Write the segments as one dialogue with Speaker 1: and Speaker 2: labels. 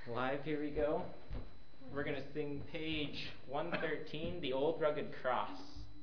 Speaker 1: Live, here we go. We're going to sing page 113, The Old Rugged Cross.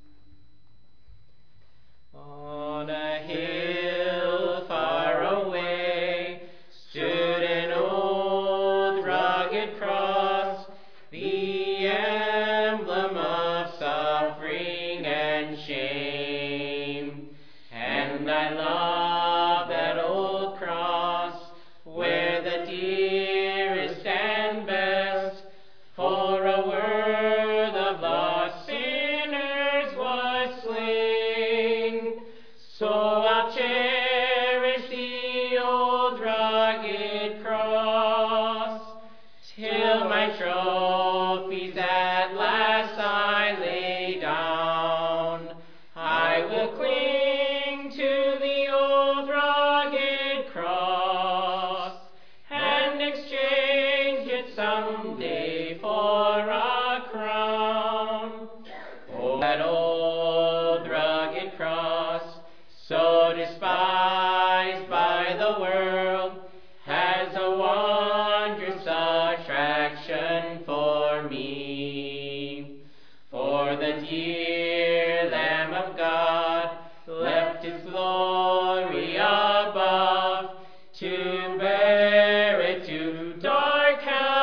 Speaker 1: On a hill far away stood an old rugged cross, the emblem of suffering and shame. And I love that old cross where the dearest and best for a world of lost sinners was slain. So I'll cherish the old rugged cross till my trophies at last I lay down. I will cling to the old rugged cross and exchange it someday for a crown. Oh, that old rugged cross, so despised by the world, has a wondrous attraction for me. For the dear Lamb of God left his glory above to bear it to dark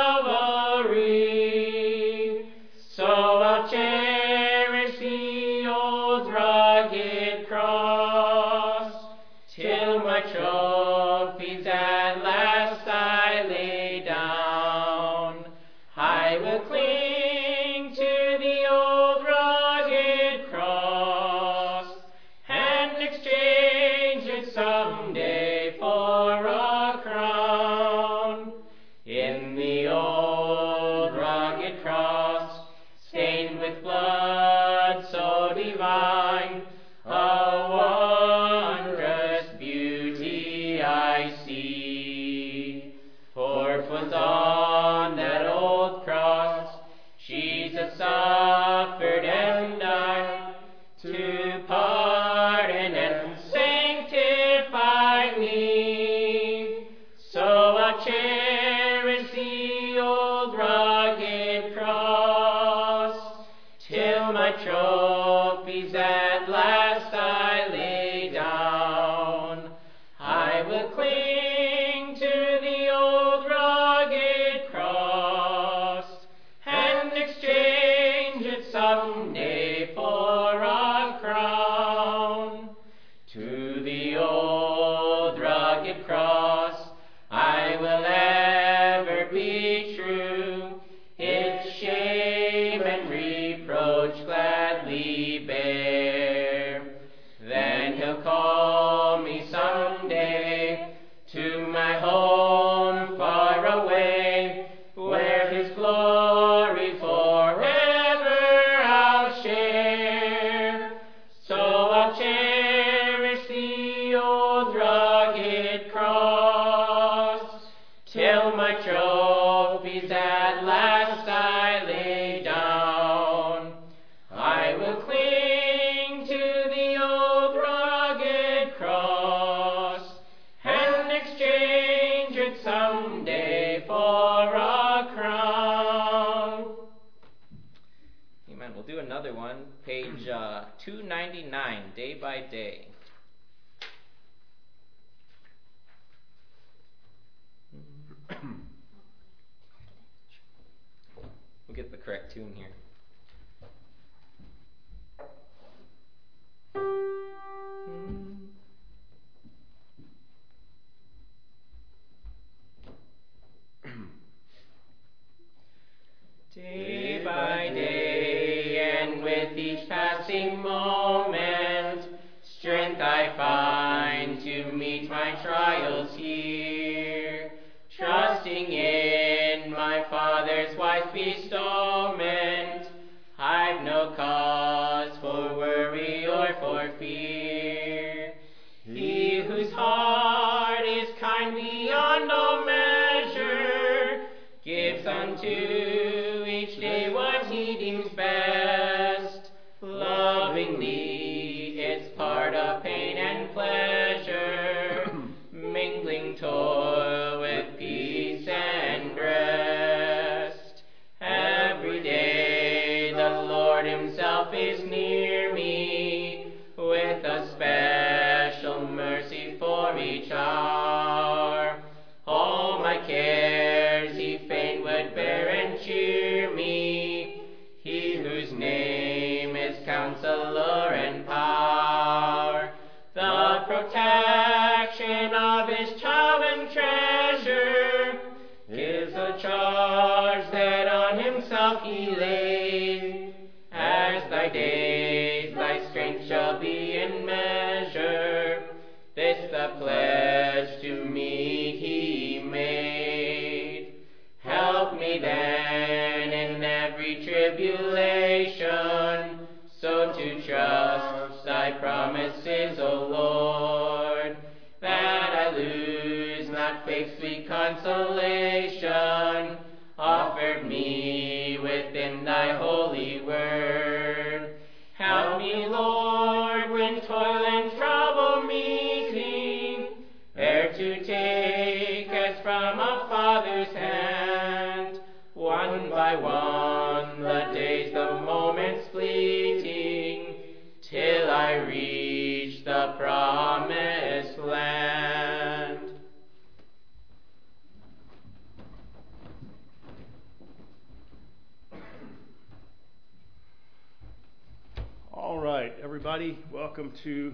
Speaker 1: Calvary. So I'll cherish the old rugged cross till my trophies at last I lay down. I will cling to the old rugged cross and exchange it someday for a crown. In the old rugged cross, stained with blood so divine, a wondrous beauty I see. For 'twas on that old cross Jesus suffered and died to pardon and sanctify me. So I'll cherish the old rugged cross till my trophies at last I lay down. I will cling to the old rugged cross and exchange it someday for a crown. To the old rugged cross I will ever be true, its shame and reproach gladly bear. Then he'll call me someday to my home far away, where his glory forever I'll share. So I'll cherish the old rugged cross till my trophies at last I lay down. I will cling to the old rugged cross and exchange it someday for a crown. Amen. We'll do another one, page 299, Day by Day. We'll get the correct tune here. Day by day, and with each passing moment, strength I find to meet my trials here. Trusting in my Father's wise bestowment, I've no cause for worry or for fear. He whose heart is kind beyond all measure gives unto each day what he deems best. Lovingly, it's part of pain and pleasure, mingling toil with peace and rest. is near me, with a special mercy for each hour. All my cares he fain would bear and cheer me, he whose name is Counselor and Power, the protection of his child and treasure, is a charge that on himself he laid. As thy days, thy strength shall be in measure, this the pledge to me he made. Help me then in every tribulation, so to trust thy promises, O Lord, that I lose not faith's sweet consolation, offered me within thy holy word. Help me, Lord, when toil and trouble meeting, ere to take as from a father's hand, one by one, the days, the moments fleeting, till I reach the promised land.
Speaker 2: All right, everybody, welcome to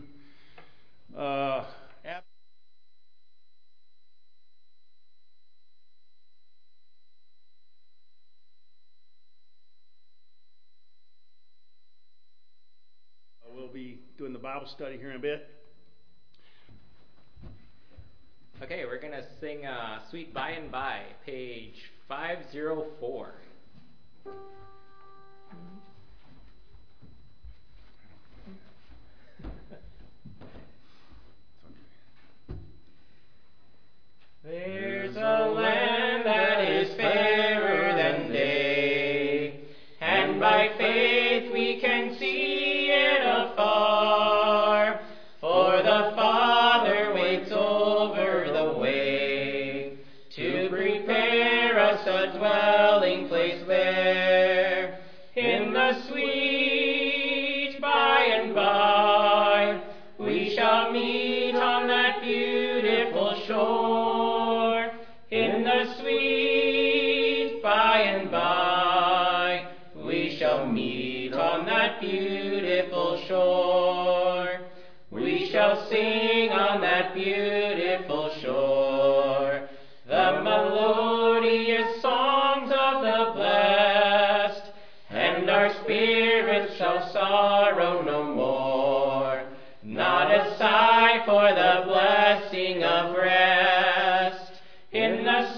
Speaker 2: we'll be doing the Bible study here in a bit.
Speaker 1: Okay, we're going to sing Sweet By and By, page 504. There's a land that is fairer than day, and by faith we can see it afar, for the Father waits over the way to prepare us a dwelling place there. In the sweet by and by we shall meet on that beautiful shore. In the sweet by and by we shall meet on that beautiful shore. We shall sing on that beautiful shore the melodious songs of the blessed, and our spirits shall sorrow no more, not a sigh for the blessing of rest. In the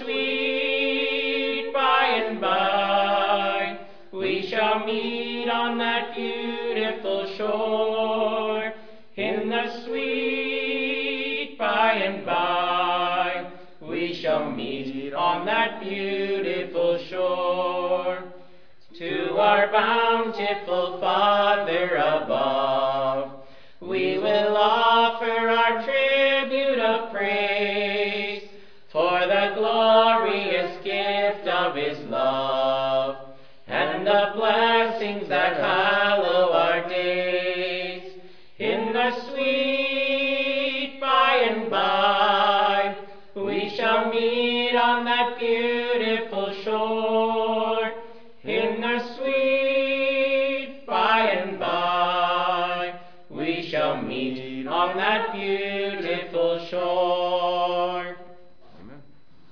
Speaker 1: sweet by and by we shall meet on that beautiful shore. In the sweet by and by we shall meet on that beautiful shore. To our bountiful Father above we will offer our tribute of praise, for the glorious gift of his love, and the blessings that hallow our days. In the sweet by and by we shall meet on that beautiful shore. In the sweet by and by we shall meet on that beautiful shore.
Speaker 2: Amen.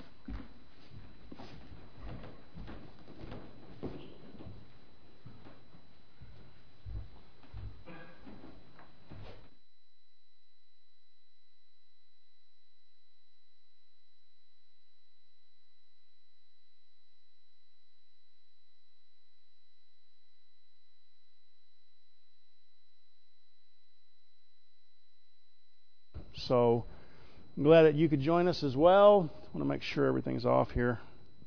Speaker 2: So I'm glad that you could join us as well. I want to make sure everything's off here.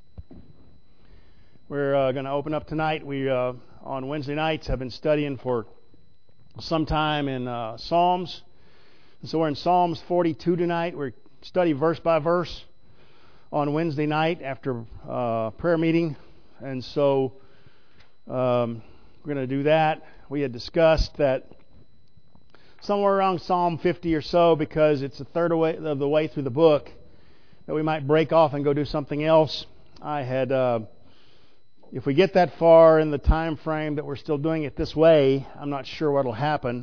Speaker 2: We're going to open up tonight. We on Wednesday nights have been studying for some time in Psalms. And so we're in Psalms 42 tonight. We study verse by verse on Wednesday night after prayer meeting. And so we're going to do that. we had discussed that somewhere around Psalm 50 or so, because it's a third of the way through the book, that we might break off and go do something else. I had, if we get that far in the time frame that we're still doing it this way, I'm not sure what will happen.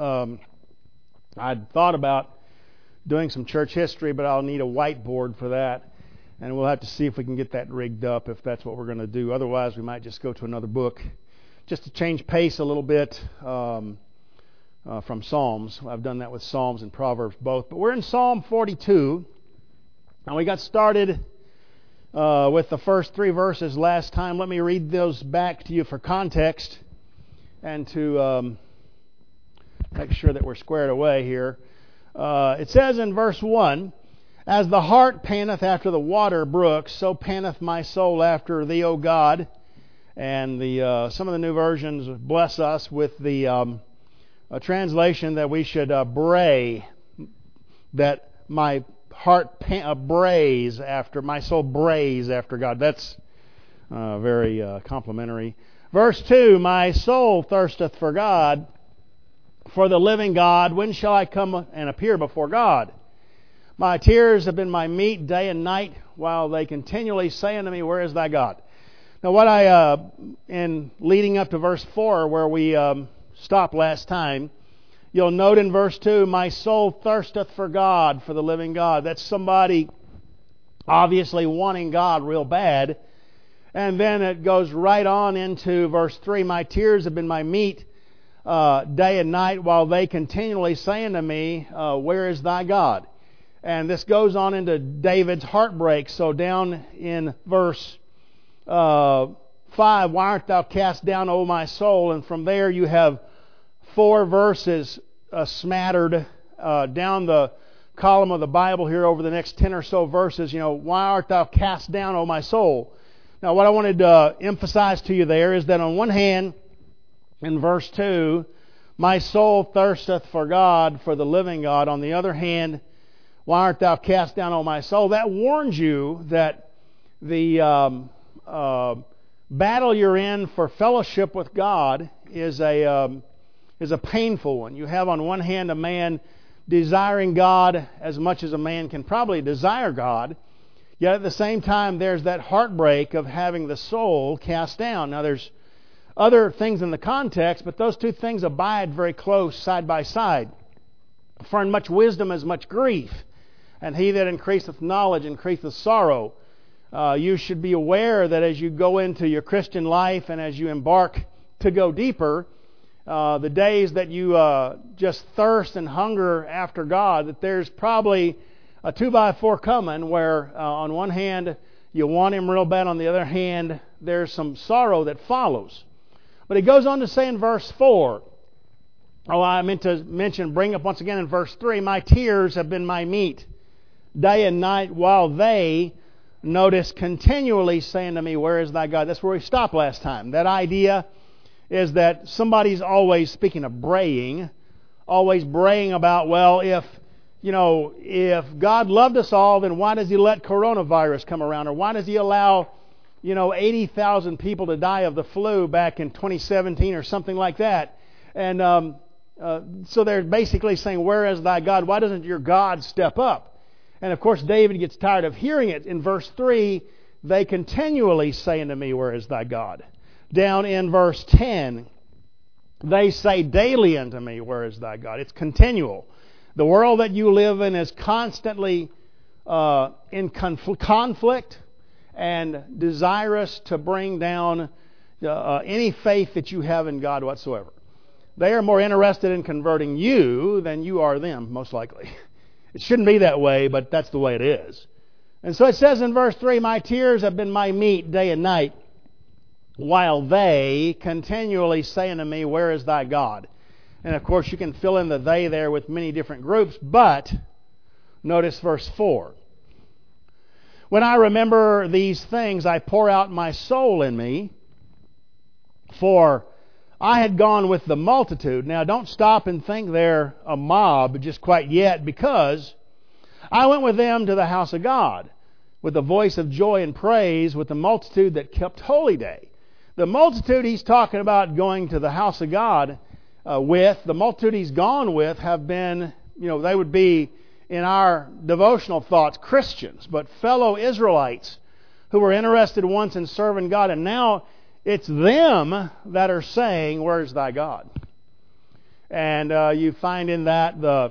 Speaker 2: I'd thought about doing some church history, but I'll need a whiteboard for that. And we'll have to see if we can get that rigged up, if that's what we're going to do. Otherwise, we might just go to another book, just to change pace a little bit from Psalms. I've done that with Psalms and Proverbs both. But we're in Psalm 42, and we got started with the first 3 verses last time. Let me read those back to you for context and to make sure that we're squared away here. It says in verse 1, "As the hart panteth after the water brooks, so panteth my soul after thee, O God." And some of the new versions bless us with the a translation that we should bray, that my heart brays after, my soul brays after God. That's very complimentary. Verse 2, "My soul thirsteth for God, for the living God. When shall I come and appear before God? My tears have been my meat day and night, while they continually say unto me, Where is thy God?" Now what in leading up to verse 4, where we stopped last time, you'll note in verse 2, "My soul thirsteth for God, for the living God." That's somebody obviously wanting God real bad. And then it goes right on into verse 3, "My tears have been my meat day and night, while they continually say unto me, Where is thy God?" And this goes on into David's heartbreak. So down in verse 5, "Why art thou cast down, O my soul?" And from there you have 4 verses smattered down the column of the Bible here over the next 10 or so verses. "Why art thou cast down, O my soul?" Now what I wanted to emphasize to you there is that on one hand, in verse 2, "My soul thirsteth for God, for the living God." On the other hand, "Why art thou cast down, O my soul?" That warns you that the battle you're in for fellowship with God is a painful one. You have on one hand a man desiring God as much as a man can probably desire God, yet at the same time there's that heartbreak of having the soul cast down. Now there's other things in the context, but those two things abide very close side by side. "For in much wisdom is much grief, and he that increaseth knowledge increaseth sorrow." You should be aware that as you go into your Christian life and as you embark to go deeper, the days that you just thirst and hunger after God, that there's probably a 2x4 coming where on one hand you want Him real bad, on the other hand there's some sorrow that follows. But He goes on to say in verse 4, I meant to bring up once again in verse 3, "My tears have been my meat day and night, while they," notice, "continually saying to me, Where is thy God?" That's where we stopped last time. That idea is that somebody's always, speaking of braying, always braying about, well, if God loved us all, then why does He let coronavirus come around? Or why does He allow 80,000 people to die of the flu back in 2017 or something like that? And so they're basically saying, "Where is thy God? Why doesn't your God step up?" And of course, David gets tired of hearing it. In verse 3, "They continually say unto me, Where is thy God?" Down in verse 10, "They say daily unto me, Where is thy God?" It's continual. The world that you live in is constantly in conflict and desirous to bring down any faith that you have in God whatsoever. They are more interested in converting you than you are them, most likely. It shouldn't be that way, but that's the way it is. And so it says in verse 3, "My tears have been my meat day and night, while they continually say unto me, Where is thy God?" And of course you can fill in the "they" there with many different groups, but notice verse 4. "When I remember these things, I pour out my soul in me, for I had gone with the multitude." Now don't stop and think they're a mob just quite yet, because "I went with them to the house of God, with a voice of joy and praise, with the multitude that kept holy day." The multitude he's talking about going to the house of God the multitude he's gone with have been, they would be, in our devotional thoughts, Christians, but fellow Israelites who were interested once in serving God, and now it's them that are saying, "Where's thy God?" And you find in that the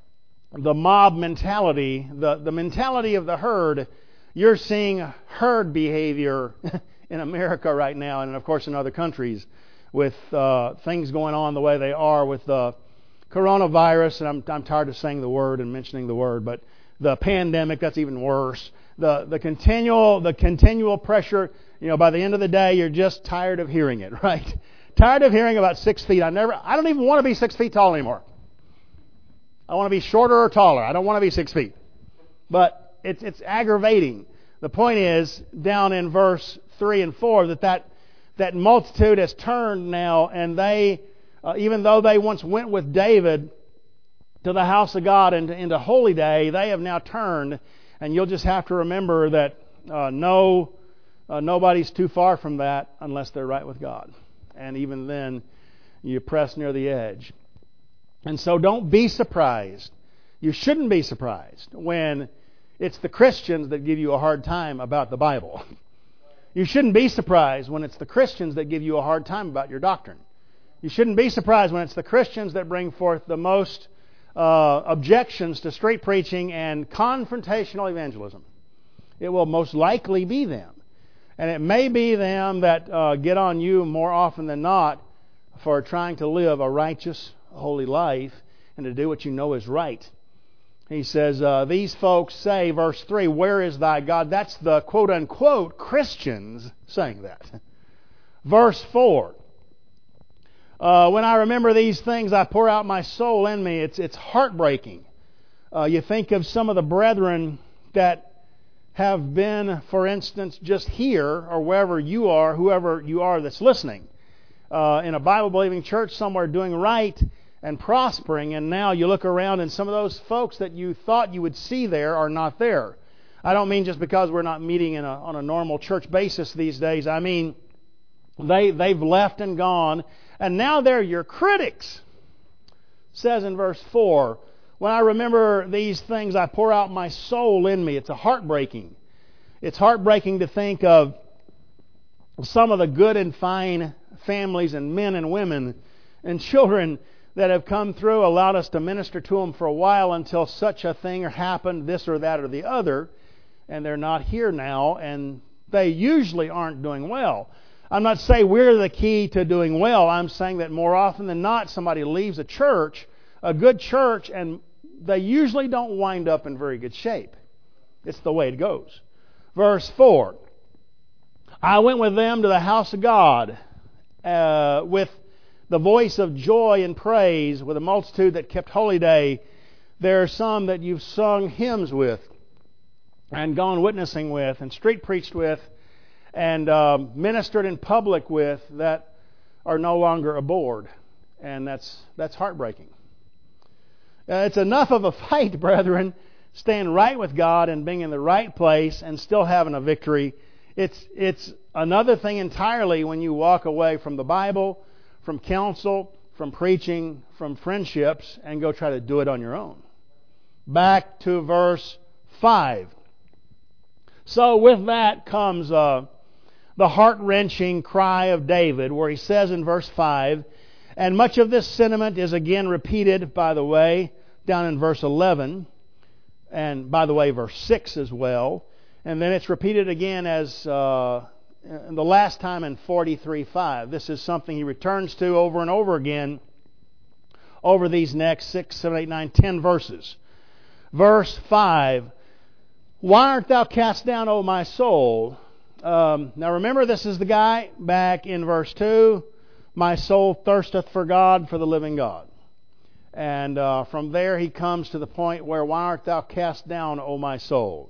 Speaker 2: mob mentality, the mentality of the herd. You're seeing herd behavior in America right now, and of course in other countries, with things going on the way they are with the coronavirus, and I'm tired of saying the word and mentioning the word, but the pandemic, that's even worse. The continual pressure, by the end of the day, you're just tired of hearing it, right? Tired of hearing about 6 feet. I don't even want to be 6 feet tall anymore. I want to be shorter or taller. I don't want to be 6 feet. But it's aggravating. The point is, down in verse 3 and 4, that multitude has turned now, and they, even though they once went with David to the house of God and into Holy Day, they have now turned, and you'll just have to remember that nobody's too far from that unless they're right with God. And even then, you press near the edge. And so don't be surprised. You shouldn't be surprised when it's the Christians that give you a hard time about the Bible. You shouldn't be surprised when it's the Christians that give you a hard time about your doctrine. You shouldn't be surprised when it's the Christians that bring forth the most objections to street preaching and confrontational evangelism. It will most likely be them. And it may be them that get on you more often than not for trying to live a righteous, holy life and to do what you know is right. He says, these folks say, verse 3, "Where is thy God?" That's the quote-unquote Christians saying that. Verse 4, "When I remember these things, I pour out my soul in me." It's heartbreaking. You think of some of the brethren that have been, for instance, just here or wherever you are, whoever you are that's listening, in a Bible-believing church somewhere doing right and prospering, and now you look around and some of those folks that you thought you would see there are not there. I don't mean just because we're not meeting on a normal church basis these days. I mean, they've left and gone, and now they're your critics. It says in verse 4, "When I remember these things, I pour out my soul in me." It's heartbreaking. It's heartbreaking to think of some of the good and fine families and men and women and children that have come through, allowed us to minister to them for a while until such a thing happened, this or that or the other, and they're not here now, and they usually aren't doing well. I'm not saying we're the key to doing well. I'm saying that more often than not, somebody leaves a church, a good church, and they usually don't wind up in very good shape. It's the way it goes. Verse 4, "I went with them to the house of God with the voice of joy and praise, with a multitude that kept holy day." There are some that you've sung hymns with and gone witnessing with and street preached with and ministered in public with that are no longer aboard. And that's heartbreaking. It's enough of a fight, brethren, staying right with God and being in the right place and still having a victory. It's another thing entirely when you walk away from the Bible, from counsel, from preaching, from friendships, and go try to do it on your own. Back to verse 5. So with that comes the heart-wrenching cry of David, where he says in verse 5, and much of this sentiment is again repeated, by the way, down in verse 11, and by the way, verse 6 as well. And then it's repeated again as the last time in 43:5. This is something he returns to over and over again over these next 6, 7, 8, 9, 10 verses. Verse 5, "Why art thou cast down, O my soul?" Now remember, this is the guy back in verse 2. "My soul thirsteth for God, for the living God." And from there he comes to the point where, "Why art thou cast down, O my soul?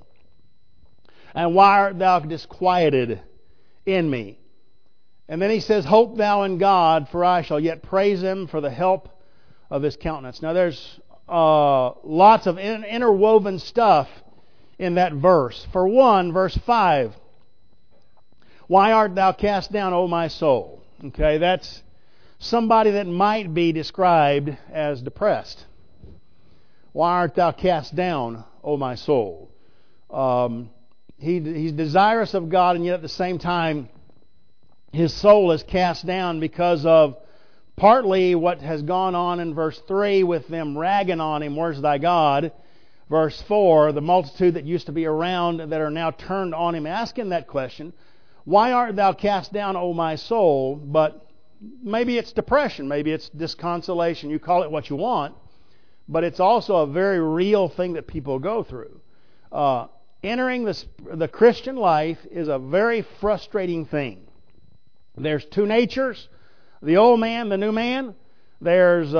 Speaker 2: And why art thou disquieted in me?" And then he says, "Hope thou in God, for I shall yet praise Him for the help of His countenance." Now there's lots of interwoven stuff in that verse. For one, verse 5, Why art thou cast down, O my soul? Okay, that's somebody that might be described as depressed. Why art thou cast down, O my soul? He's desirous of God, and yet at the same time, his soul is cast down because of partly what has gone on in verse 3 with them ragging on him, where's thy God? Verse 4, the multitude that used to be around that are now turned on him, asking that question, why art thou cast down, O my soul? But maybe it's depression, maybe it's disconsolation, you call it what you want, but it's also a very real thing that people go through. Entering the Christian life is a very frustrating thing. There's two natures, the old man, the new man. There's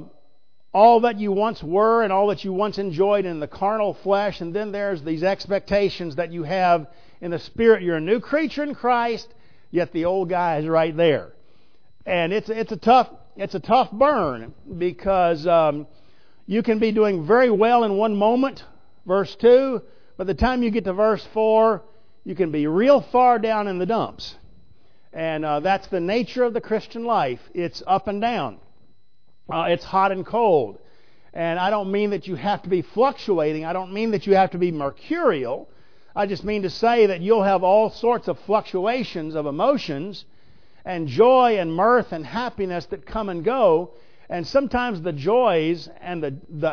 Speaker 2: all that you once were and all that you once enjoyed in the carnal flesh, and then there's these expectations that you have in the spirit. You're a new creature in Christ, yet the old guy is right there. And it's a tough burn, because you can be doing very well in one moment, verse 2, by the time you get to verse 4, you can be real far down in the dumps. And that's the nature of the Christian life. It's up and down. It's hot and cold. And I don't mean that you have to be fluctuating. I don't mean that you have to be mercurial. I just mean to say that you'll have all sorts of fluctuations of emotions and joy and mirth and happiness that come and go. And sometimes the joys and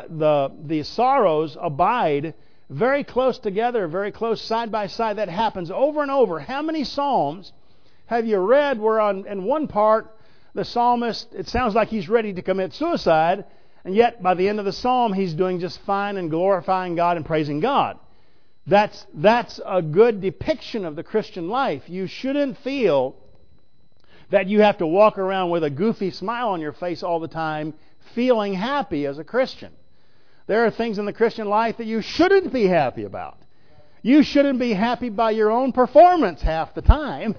Speaker 2: the sorrows abide very close together, very close side by side. That happens over and over. How many Psalms have you read where in one part the psalmist, it sounds like he's ready to commit suicide, and yet by the end of the psalm he's doing just fine and glorifying God and praising God? That's a good depiction of the Christian life. You shouldn't feel that you have to walk around with a goofy smile on your face all the time, feeling happy as a Christian. There are things in the Christian life that you shouldn't be happy about. You shouldn't be happy by your own performance half the time.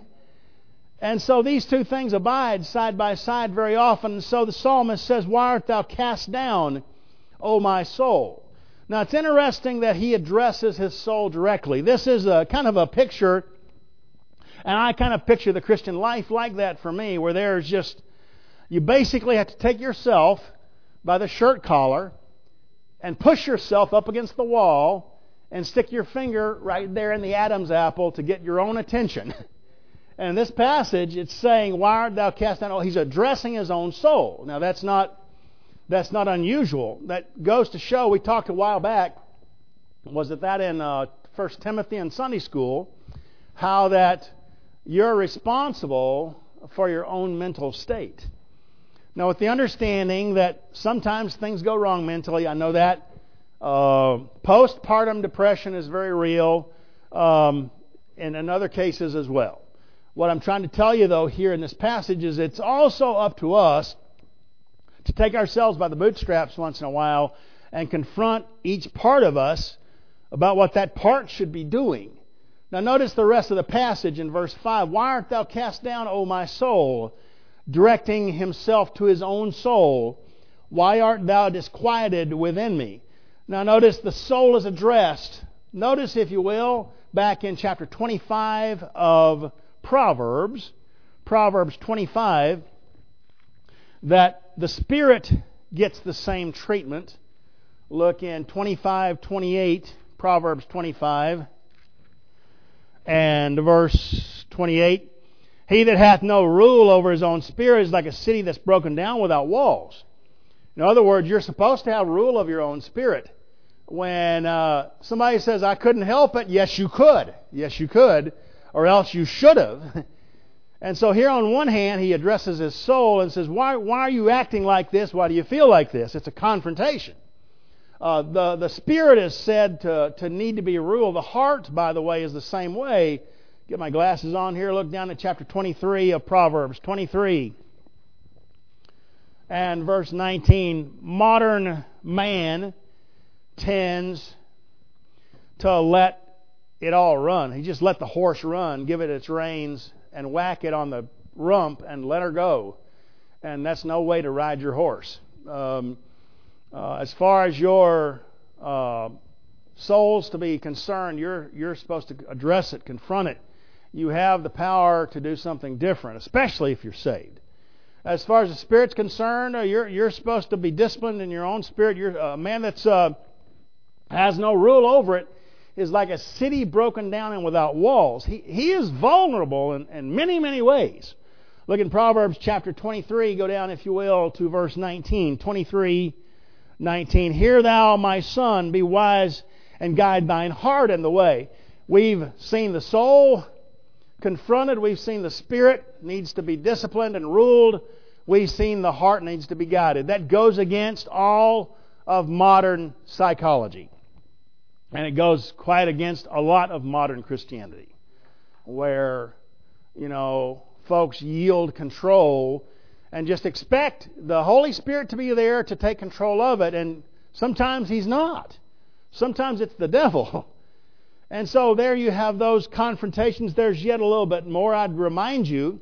Speaker 2: And so these two things abide side by side very often. And so the psalmist says, why art thou cast down, O my soul? Now it's interesting that he addresses his soul directly. This is a kind of a picture, and I kind of picture the Christian life like that for me, where there's just, you basically have to take yourself by the shirt collar and push yourself up against the wall and stick your finger right there in the Adam's apple to get your own attention. And in this passage, it's saying, why art thou cast down? Oh, he's addressing his own soul. Now, that's not unusual. That goes to show, we talked a while back, was it that in 1 Timothy in Sunday school, how that you're responsible for your own mental state. Now, with the understanding that sometimes things go wrong mentally, I know that. Postpartum depression is very real, and in other cases as well. What I'm trying to tell you, though, here in this passage is it's also up to us to take ourselves by the bootstraps once in a while and confront each part of us about what that part should be doing. Now, notice the rest of the passage in verse 5. Why art thou cast down, O my soul? Directing himself to his own soul. Why art thou disquieted within me? Now, notice the soul is addressed. Notice, if you will, back in chapter 25 of Proverbs 25, that the Spirit gets the same treatment. Look in 25:28, Proverbs 25, and verse 28. He that hath no rule over his own spirit is like a city that's broken down without walls. In other words, you're supposed to have rule of your own spirit. When somebody says, I couldn't help it, yes, you could. Yes, you could. Or else you should have. And so here on one hand, he addresses his soul and says, why are you acting like this? Why do you feel like this? It's a confrontation. The spirit is said to need to be ruled. The heart, by the way, is the same way. Get my glasses on here. Look down at chapter 23 of Proverbs 23. And verse 19. Modern man tends to let it all run. He just let the horse run, give it its reins, and whack it on the rump and let her go. And that's no way to ride your horse. As far as your soul's to be concerned, you're supposed to address it, confront it. you have the power to do something different, especially if you're saved. As far as the Spirit's concerned, you're supposed to be disciplined in your own spirit. You're a man that's has no rule over it is like a city broken down and without walls. He is vulnerable in many, many ways. Look in Proverbs chapter 23. Go down, if you will, to verse 19. 23:19. Hear thou, my son, be wise and guide thine heart in the way. We've seen the soul confronted. We've seen the spirit needs to be disciplined and ruled. We've seen the heart needs to be guided. That goes against all of modern psychology. And it goes quite against a lot of modern Christianity, where, folks yield control and just expect the Holy Spirit to be there to take control of it, and sometimes He's not. Sometimes it's the devil. And so there you have those confrontations. There's yet a little bit more. I'd remind you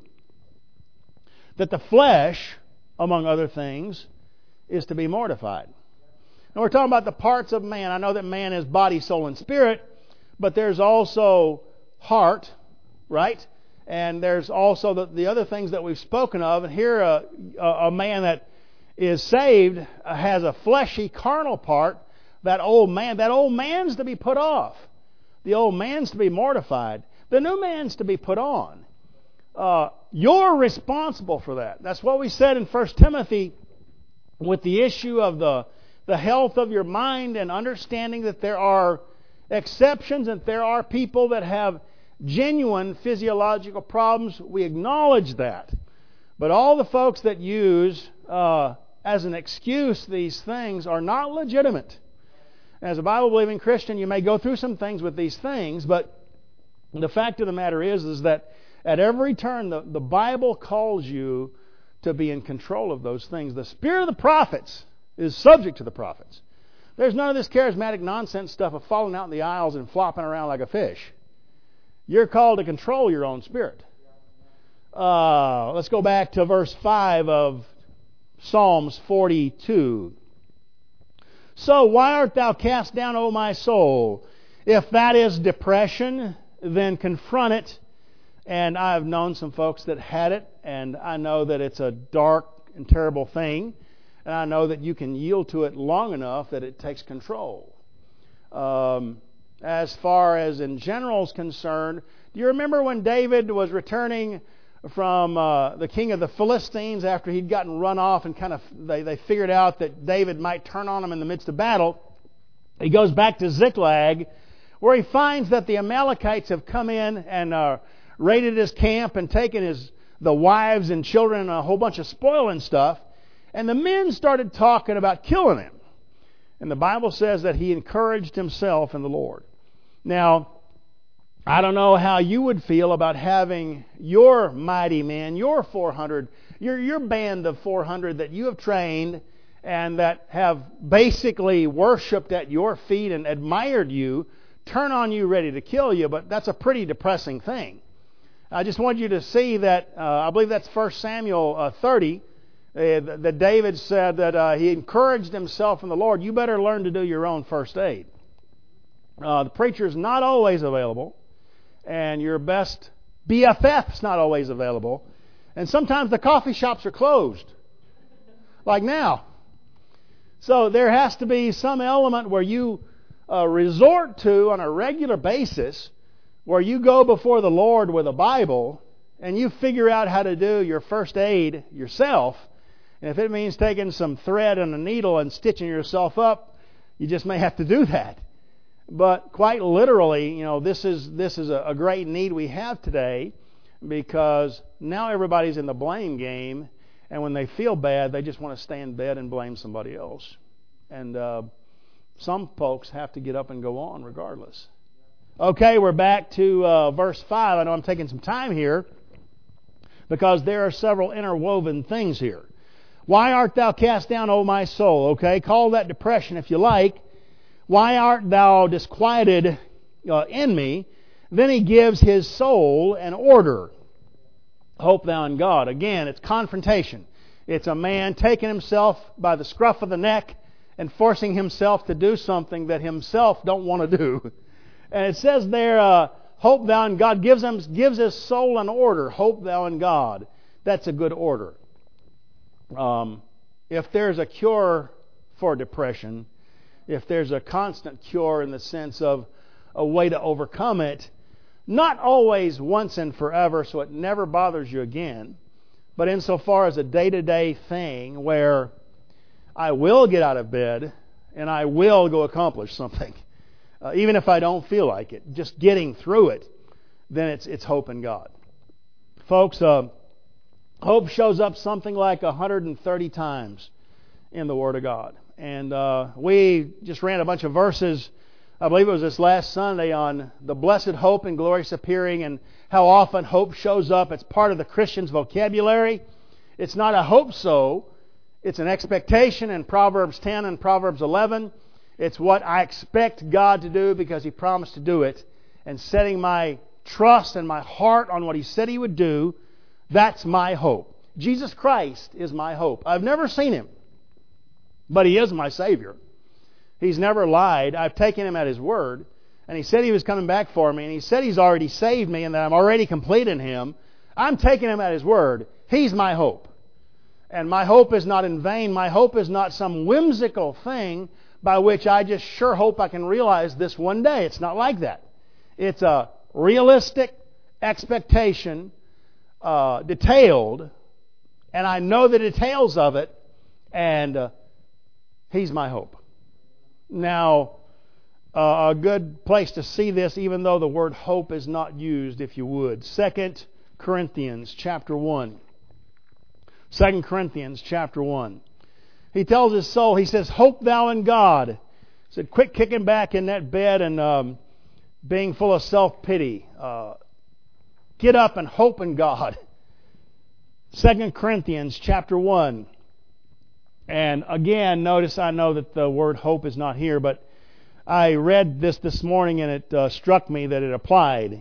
Speaker 2: that the flesh, among other things, is to be mortified. And we're talking about the parts of man. I know that man is body, soul, and spirit, but there's also heart, right? And there's also the other things that we've spoken of. And here a man that is saved has a fleshy, carnal part. That old man's to be put off. The old man's to be mortified. The new man's to be put on. You're responsible for that. That's what we said in 1 Timothy with the issue of the health of your mind and understanding that there are exceptions and there are people that have genuine physiological problems. We acknowledge that. But all the folks that use as an excuse these things are not legitimate. As a Bible-believing Christian, you may go through some things with these things, but the fact of the matter is that at every turn, the Bible calls you to be in control of those things. The spirit of the prophets is subject to the prophets. There's none of this charismatic nonsense stuff of falling out in the aisles and flopping around like a fish. You're called to control your own spirit. Let's go back to verse 5 of Psalms 42. So why art thou cast down, O my soul? If that is depression, then confront it. And I've known some folks that had it, and I know that it's a dark and terrible thing. And I know that you can yield to it long enough that it takes control. As far as in general is concerned, do you remember when David was returning from the king of the Philistines after he'd gotten run off and they figured out that David might turn on him in the midst of battle? He goes back to Ziklag, where he finds that the Amalekites have come in and raided his camp and taken the wives and children and a whole bunch of spoil and stuff. And the men started talking about killing him. And the Bible says that he encouraged himself in the Lord. Now, I don't know how you would feel about having your mighty men, your 400, your band of 400 that you have trained and that have basically worshipped at your feet and admired you, turn on you ready to kill you. But that's a pretty depressing thing. I just want you to see that, I believe that's 1 Samuel 30, that David said that he encouraged himself in the Lord. You better learn to do your own first aid. The preacher is not always available, and your best BFF is not always available. And sometimes the coffee shops are closed, like now. So there has to be some element where you resort to on a regular basis, where you go before the Lord with a Bible and you figure out how to do your first aid yourself. And if it means taking some thread and a needle and stitching yourself up, you just may have to do that. But quite literally, this is a great need we have today, because now everybody's in the blame game, and when they feel bad, they just want to stay in bed and blame somebody else. And some folks have to get up and go on regardless. Okay, we're back to verse 5. I know I'm taking some time here because there are several interwoven things here. Why art thou cast down, O my soul? Okay, call that depression if you like. Why art thou disquieted in me? Then he gives his soul an order. Hope thou in God. Again, it's confrontation. It's a man taking himself by the scruff of the neck and forcing himself to do something that himself don't want to do. And it says there, hope thou in God. Gives his soul an order. Hope thou in God. That's a good order. If there's a cure for depression, if there's a constant cure in the sense of a way to overcome it, not always once and forever so it never bothers you again, but insofar as a day-to-day thing where I will get out of bed and I will go accomplish something, even if I don't feel like it, just getting through it, then it's hope in God. Folks, hope shows up something like 130 times in the Word of God. And we just ran a bunch of verses, I believe it was this last Sunday, on the blessed hope and glorious appearing and how often hope shows up. It's part of the Christian's vocabulary. It's not a hope so. It's an expectation in Proverbs 10 and Proverbs 11. It's what I expect God to do because He promised to do it. And setting my trust and my heart on what He said He would do, that's my hope. Jesus Christ is my hope. I've never seen Him, but He is my Savior. He's never lied. I've taken Him at His word. And He said He was coming back for me. And He said He's already saved me and that I'm already complete in Him. I'm taking Him at His word. He's my hope. And my hope is not in vain. My hope is not some whimsical thing by which I just sure hope I can realize this one day. It's not like that. It's a realistic expectation, detailed, and I know the details of it, and He's my hope. Now, a good place to see this, even though the word hope is not used, if you would. 2 Corinthians chapter 1. 2 Corinthians chapter 1. He tells his soul, he says, hope thou in God. He said, quit kicking back in that bed and being full of self-pity. Get up and hope in God. 2 Corinthians chapter 1. And again, notice I know that the word hope is not here, but I read this morning and it struck me that it applied.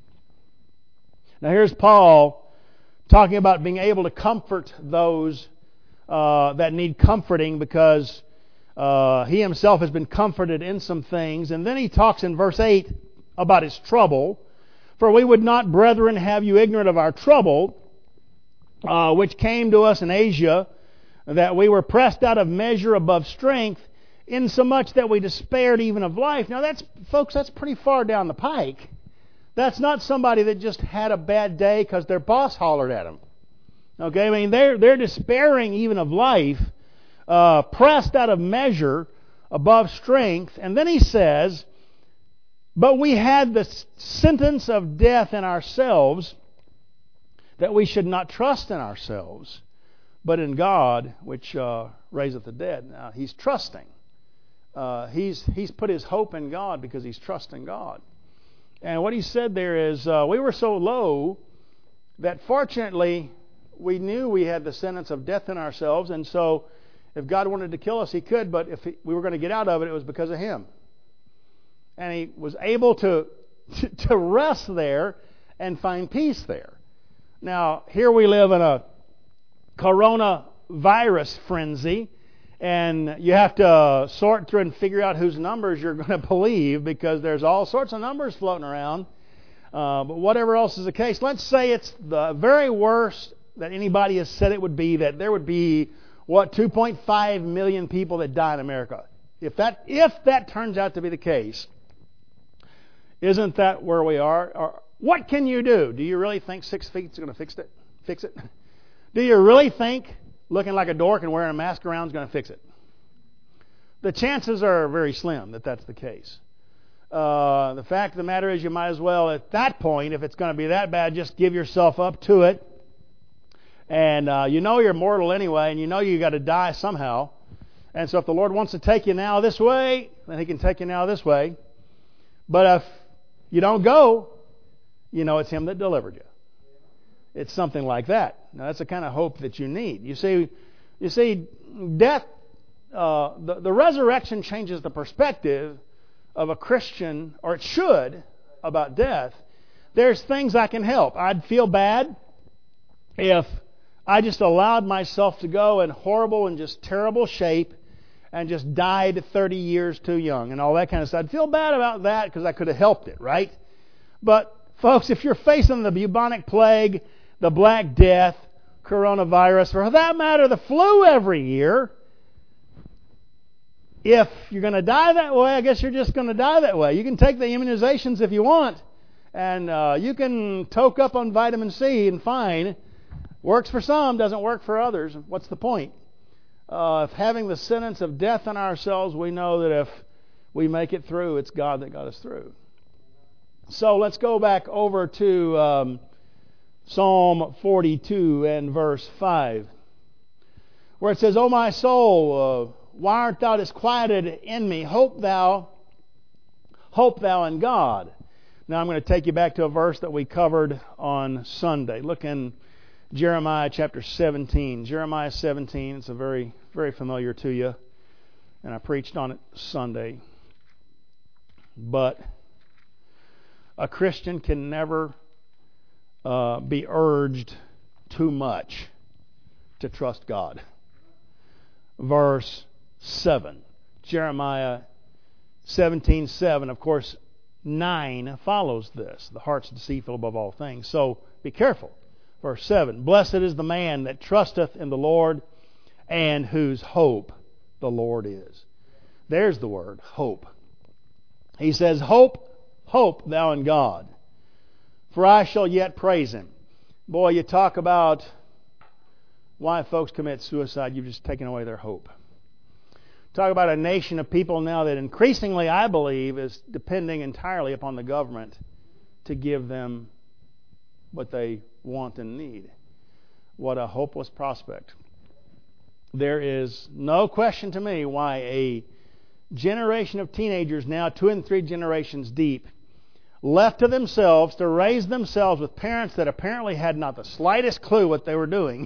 Speaker 2: Now here's Paul talking about being able to comfort those that need comforting because he himself has been comforted in some things. And then he talks in verse 8 about his trouble. For we would not, brethren, have you ignorant of our trouble, which came to us in Asia, that we were pressed out of measure above strength, insomuch that we despaired even of life. Now that's pretty far down the pike. That's not somebody that just had a bad day because their boss hollered at them. Okay, I mean they're despairing even of life, pressed out of measure above strength. And then he says, but we had the sentence of death in ourselves, that we should not trust in ourselves, but in God, which raiseth the dead. Now he's trusting. He's put his hope in God because he's trusting God. And what he said there is, we were so low that fortunately we knew we had the sentence of death in ourselves, and so if God wanted to kill us, He could, but if we were going to get out of it, it was because of Him. And he was able to rest there and find peace there. Now, here we live in a coronavirus frenzy, and you have to sort through and figure out whose numbers you're going to believe because there's all sorts of numbers floating around. But whatever else is the case, let's say it's the very worst that anybody has said it would be, that there would be, 2.5 million people that die in America. If that turns out to be the case, isn't that where we are? Or what can you do? Do you really think 6 feet is going to fix it? Do you really think looking like a dork and wearing a mask around is going to fix it? The chances are very slim that that's the case. The fact of the matter is you might as well, at that point, if it's going to be that bad, just give yourself up to it. And you know you're mortal anyway, and you know you got to die somehow. And so if the Lord wants to take you now this way, then He can take you now this way. But if you don't go, you know it's Him that delivered you. It's something like that. Now that's the kind of hope that you need. You see, death, the resurrection changes the perspective of a Christian, or it should, about death. There's things I can help. I'd feel bad if I just allowed myself to go in horrible and just terrible shape and just died 30 years too young and all that kind of stuff. I'd feel bad about that because I could have helped it, right? But, folks, if you're facing the bubonic plague, the Black Death, coronavirus, or for that matter, the flu every year, if you're going to die that way, I guess you're just going to die that way. You can take the immunizations if you want, and you can toke up on vitamin C and fine. Works for some, doesn't work for others. What's the point? If having the sentence of death on ourselves, we know that if we make it through, it's God that got us through. So let's go back over to Psalm 42 and verse 5, where it says, O my soul, why art thou disquieted in me? Hope thou in God. Now I'm going to take you back to a verse that we covered on Sunday. Look in Jeremiah chapter 17. Jeremiah 17, it's a very, very familiar to you, and I preached on it Sunday. But a Christian can never be urged too much to trust God. Verse 7. Jeremiah 17:7. Of course, 9 follows this. The heart's deceitful above all things. So be careful. Verse 7. Blessed is the man that trusteth in the Lord, and whose hope the Lord is. There's the word, hope. He says, hope thou in God, for I shall yet praise Him. Boy, you talk about why folks commit suicide, you've just taken away their hope. Talk about a nation of people now that increasingly, I believe, is depending entirely upon the government to give them what they want and need. What a hopeless prospect. There is no question to me why a generation of teenagers now, 2 and 3 generations deep, left to themselves to raise themselves with parents that apparently had not the slightest clue what they were doing,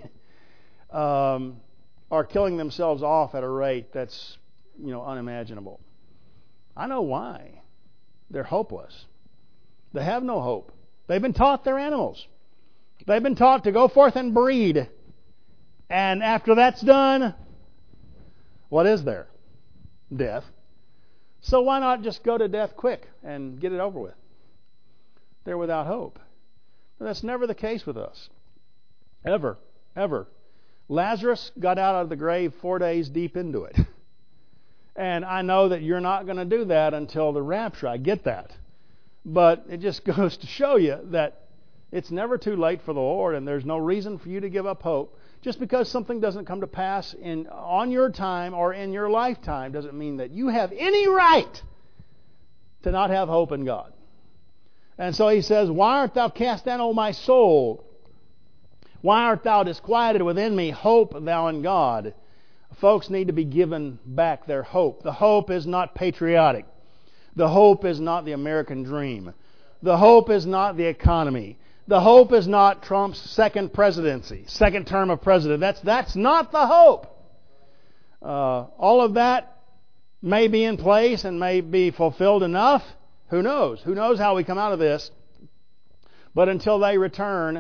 Speaker 2: are killing themselves off at a rate that's, unimaginable. I know why. They're hopeless. They have no hope. They've been taught they're animals. They've been taught to go forth and breed. And after that's done, what is there? Death. So why not just go to death quick and get it over with? They're without hope. But that's never the case with us. Ever. Lazarus got out of the grave 4 days deep into it. And I know that you're not going to do that until the rapture. I get that. But it just goes to show you that it's never too late for the Lord, and there's no reason for you to give up hope. Just because something doesn't come to pass on your time or in your lifetime doesn't mean that you have any right to not have hope in God. And so he says, why art thou cast down, O my soul? Why art thou disquieted within me? Hope thou in God. Folks need to be given back their hope. The hope is not patriotic. The hope is not the American dream. The hope is not the economy. The hope is not Trump's second presidency, second term of president. That's not the hope. All of that may be in place and may be fulfilled enough. Who knows? Who knows how we come out of this? But until we return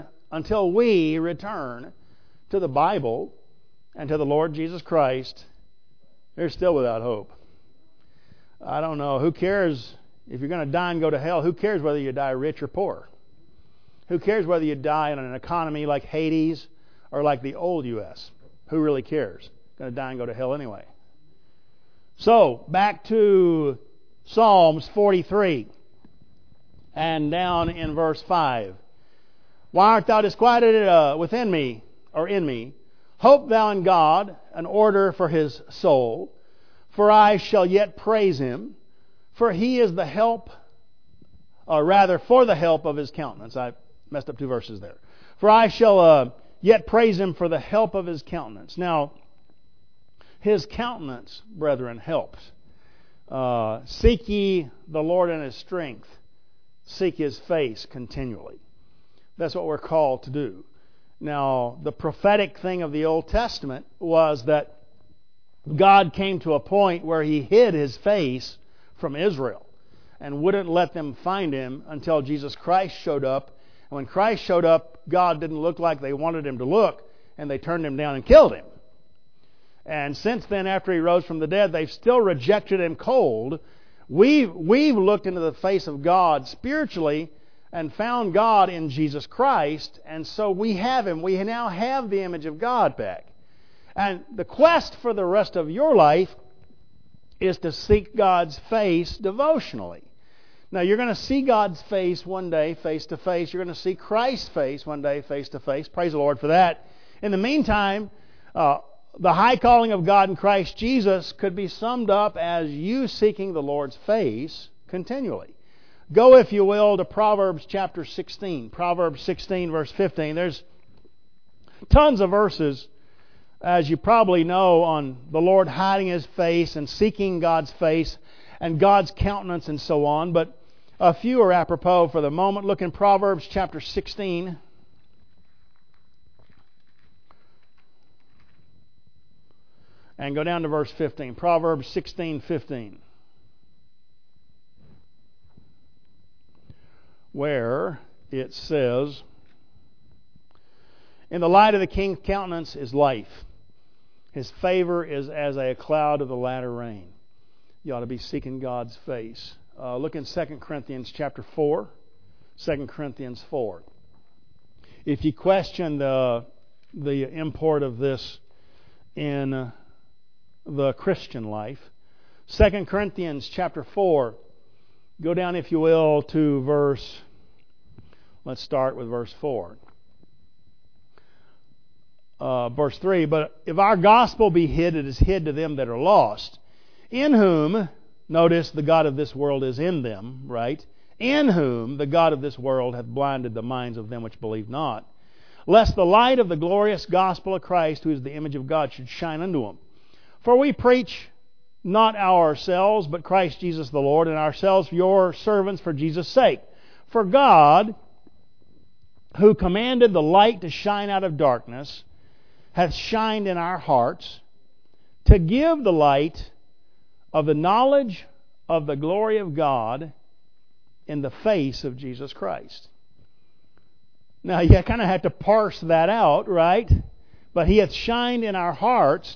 Speaker 2: to the Bible and to the Lord Jesus Christ, they're still without hope. I don't know. Who cares if you're going to die and go to hell? Who cares whether you die rich or poor? Who cares whether you die in an economy like Hades or like the old U.S.? Who really cares? Going to die and go to hell anyway. So, back to Psalms 43 and down in verse 5. Why art thou disquieted within me, or in me? Hope thou in God, an order for His soul. For I shall yet praise Him, for He is the help, or rather, for the help of His countenance. I messed up 2 verses there. For I shall yet praise Him for the help of His countenance. Now, His countenance, brethren, helps. Seek ye the Lord in His strength. Seek His face continually. That's what we're called to do. Now, the prophetic thing of the Old Testament was that God came to a point where He hid His face from Israel and wouldn't let them find Him until Jesus Christ showed up. And when Christ showed up, God didn't look like they wanted Him to look, and they turned Him down and killed Him. And since then, after He rose from the dead, they've still rejected Him cold. We've looked into the face of God spiritually, and found God in Jesus Christ, and so we have Him. We now have the image of God back. And the quest for the rest of your life is to seek God's face devotionally. Now, you're going to see God's face one day face to face. You're going to see Christ's face one day face to face. Praise the Lord for that. In the meantime, the high calling of God in Christ Jesus could be summed up as you seeking the Lord's face continually. Go, if you will, to Proverbs chapter 16. Proverbs 16, verse 15. There's tons of verses, as you probably know, on the Lord hiding His face and seeking God's face and God's countenance and so on. But a few are apropos for the moment. Look in Proverbs chapter 16. And go down to verse 15. Proverbs 16:15. Where it says, "In the light of the king's countenance is life. His favor is as a cloud of the latter rain." You ought to be seeking God's face. Look in 2 Corinthians chapter 4. 2 Corinthians 4. If you question the import of this in the Christian life, 2 Corinthians chapter 4, go down, if you will, to let's start with verse 4. Verse 3, "But if our gospel be hid, it is hid to them that are lost, in whom," notice the God of this world is in them, right? "In whom the God of this world hath blinded the minds of them which believe not, lest the light of the glorious gospel of Christ, who is the image of God, should shine unto them. For we preach not ourselves, but Christ Jesus the Lord, and ourselves your servants for Jesus' sake. For God, who commanded the light to shine out of darkness, hath shined in our hearts, to give the light of the knowledge of the glory of God in the face of Jesus Christ." Now, you kind of have to parse that out, right? But He hath shined in our hearts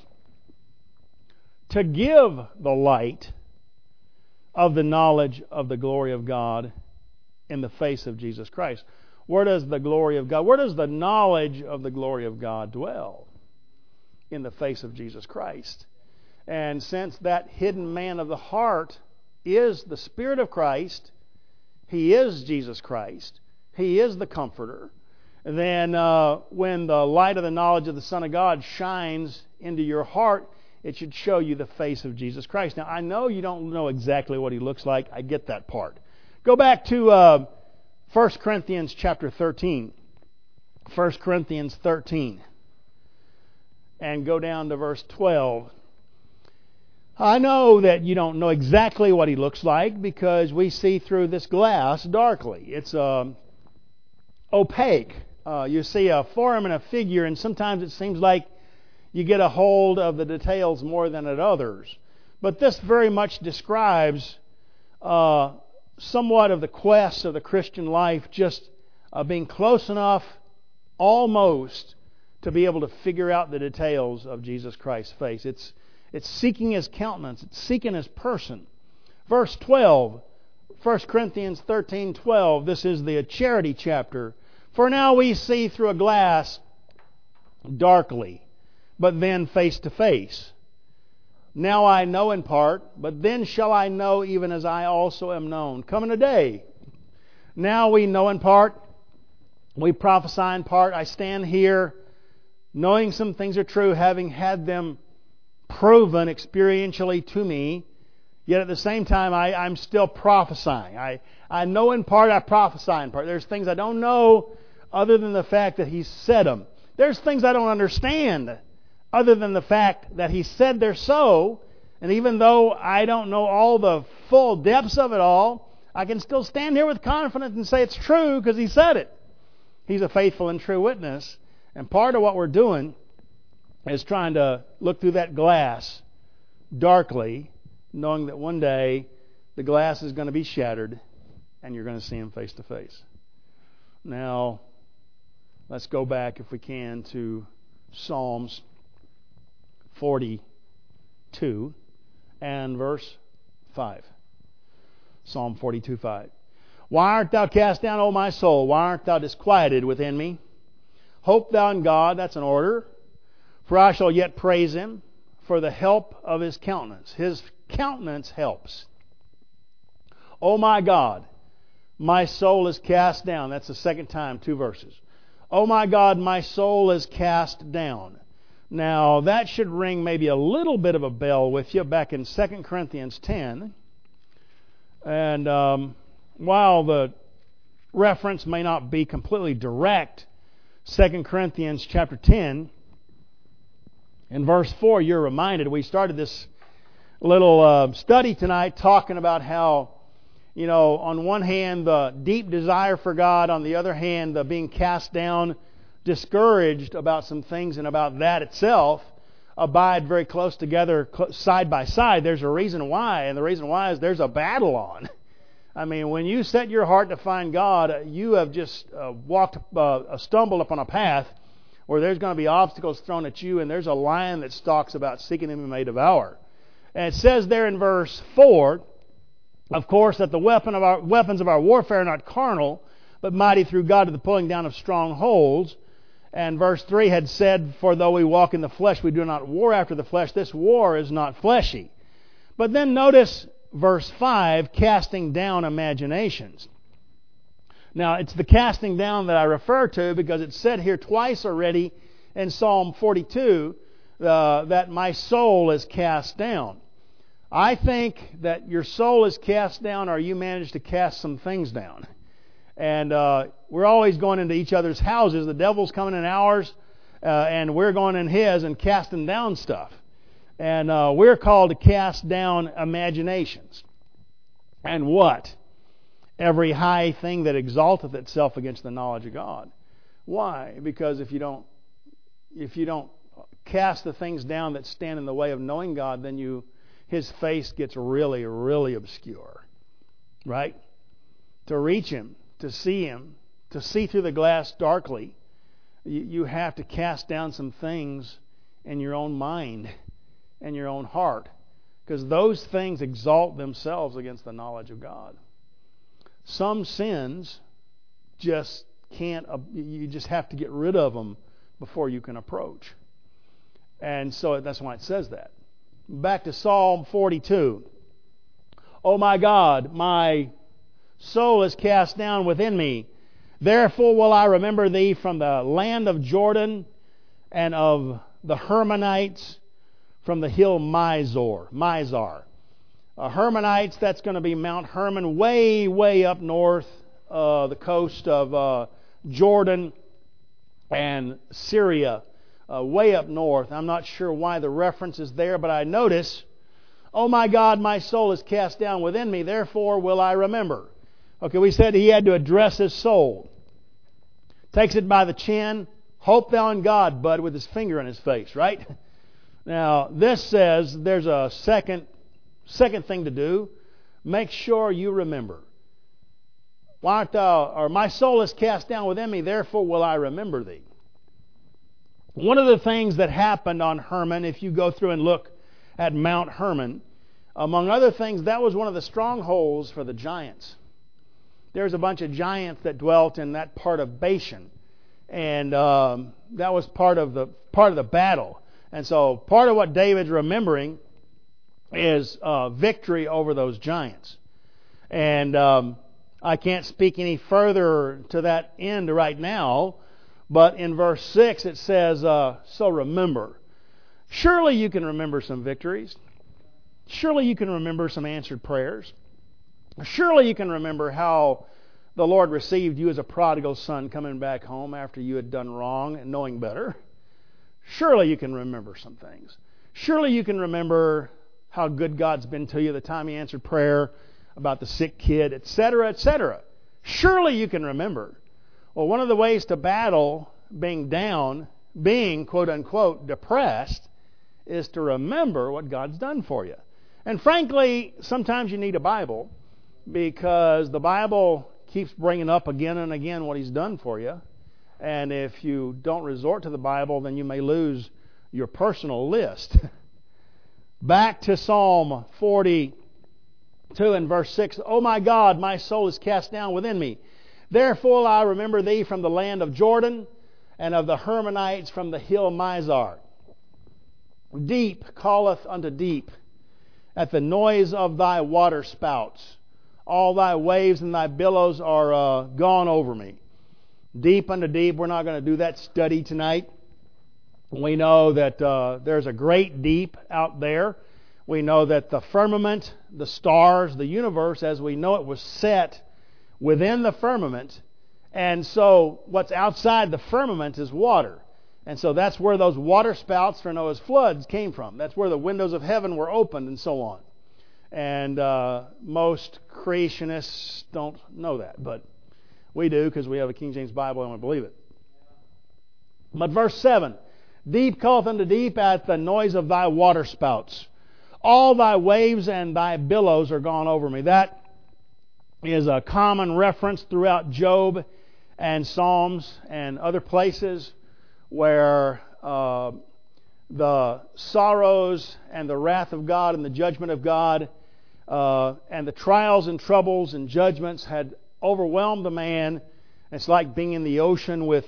Speaker 2: to give the light of the knowledge of the glory of God in the face of Jesus Christ. Where does the glory of God, where does the knowledge of the glory of God dwell? In the face of Jesus Christ. And since that hidden man of the heart is the Spirit of Christ, He is Jesus Christ, He is the Comforter, then when the light of the knowledge of the Son of God shines into your heart, it should show you the face of Jesus Christ. Now, I know you don't know exactly what He looks like. I get that part. Go back to 1 Corinthians chapter 13. 1 Corinthians 13. And go down to verse 12. I know that you don't know exactly what He looks like because we see through this glass darkly. It's opaque. You see a form and a figure, and sometimes it seems like you get a hold of the details more than at others. But this very much describes somewhat of the quest of the Christian life, just being close enough almost to be able to figure out the details of Jesus Christ's face. It's seeking His countenance. It's seeking His person. Verse 12, 1 Corinthians 13:12. This is the charity chapter. "For now we see through a glass darkly, but then face to face. Now I know in part, but then shall I know even as I also am known. Coming a day. Now we know in part, we prophesy in part. I stand here knowing some things are true, having had them proven experientially to me, yet at the same time I'm still prophesying. I know in part, I prophesy in part. There's things I don't know other than the fact that He said them. There's things I don't understand other than the fact that He said they're so, and even though I don't know all the full depths of it all, I can still stand here with confidence and say it's true because He said it. He's a faithful and true witness. And part of what we're doing is trying to look through that glass darkly, knowing that one day the glass is going to be shattered and you're going to see Him face to face. Now, let's go back, if we can, to Psalms 42 and verse 5. Psalm 42:5. Why art thou cast down, O my soul? Why art thou disquieted within me? Hope thou in God, that's an order. For I shall yet praise Him for the help of His countenance. His countenance helps. O my God, my soul is cast down. That's the second time, 2 verses. O my God, my soul is cast down. Now, that should ring maybe a little bit of a bell with you back in 2 Corinthians 10. And while the reference may not be completely direct, 2 Corinthians chapter 10, in verse 4, you're reminded, we started this little study tonight talking about how, on one hand, the deep desire for God, on the other hand, the being cast down, discouraged about some things and about that itself, abide very close together, side by side. There's a reason why, and the reason why is there's a battle on. I mean, when you set your heart to find God, you have just stumbled upon a path where there's going to be obstacles thrown at you, and there's a lion that stalks about seeking Him who may devour. And it says there in verse 4, of course, that the weapons of our warfare are not carnal, but mighty through God to the pulling down of strongholds. And verse 3 had said, for though we walk in the flesh, we do not war after the flesh. This war is not fleshy. But then notice verse 5, casting down imaginations. Now, it's the casting down that I refer to because it's said here twice already in Psalm 42 that my soul is cast down. I think that your soul is cast down or you managed to cast some things down. And we're always going into each other's houses. The devil's coming in ours, and we're going in his and casting down stuff. And we're called to cast down imaginations. And what? Every high thing that exalteth itself against the knowledge of God. Why? Because if you don't cast the things down that stand in the way of knowing God, then His face gets really, really obscure. Right? To reach Him, to see Him, to see through the glass darkly, you have to cast down some things in your own mind and your own heart, because those things exalt themselves against the knowledge of God. Some sins just can't, you just have to get rid of them before you can approach. And so that's why it says that. Back to Psalm 42. O my God, my soul is cast down within me. Therefore will I remember Thee from the land of Jordan and of the Hermonites from the hill Mizar. Hermonites, that's going to be Mount Hermon, way, way up north, the coast of Jordan and Syria, way up north. I'm not sure why the reference is there, but I notice, O my God, my soul is cast down within me, therefore will I remember. Okay, we said he had to address his soul. Takes it by the chin, hope thou in God, bud, with his finger in his face, right? Now, this says there's a second thing to do. Make sure you remember. Why art thou, or my soul is cast down within me, therefore will I remember Thee. One of the things that happened on Hermon, if you go through and look at Mount Hermon, among other things, that was one of the strongholds for the giants. There's a bunch of giants that dwelt in that part of Bashan, and that was part of the battle. And so part of what David's remembering is victory over those giants. And I can't speak any further to that end right now, but in verse 6 it says, so remember. Surely you can remember some victories. Surely you can remember some answered prayers. Surely you can remember how the Lord received you as a prodigal son coming back home after you had done wrong and knowing better. Surely you can remember some things. Surely you can remember how good God's been to you, the time He answered prayer about the sick kid, etc., etc. Surely you can remember. Well, one of the ways to battle being down, being, quote-unquote, depressed, is to remember what God's done for you. And frankly, sometimes you need a Bible, because the Bible keeps bringing up again and again what He's done for you. And if you don't resort to the Bible, then you may lose your personal list. Back to Psalm 42. 2 and verse 6, O my God, my soul is cast down within me. Therefore I remember thee from the land of Jordan, and of the Hermonites from the hill Mizar. Deep calleth unto deep at the noise of thy water spouts. All thy waves and thy billows are gone over me. Deep unto deep. We're not going to do that study tonight. We know that there's a great deep out there. We know that the firmament, the stars, the universe as we know it was set within the firmament. And so what's outside the firmament is water. And so that's where those water spouts for Noah's floods came from. That's where the windows of heaven were opened and so on. And most creationists don't know that, but we do because we have a King James Bible and we believe it. But verse 7, Deep calleth unto deep at the noise of thy water spouts. All thy waves and thy billows are gone over me. That is a common reference throughout Job and Psalms and other places where the sorrows and the wrath of God and the judgment of God and the trials and troubles and judgments had overwhelmed the man. It's like being in the ocean with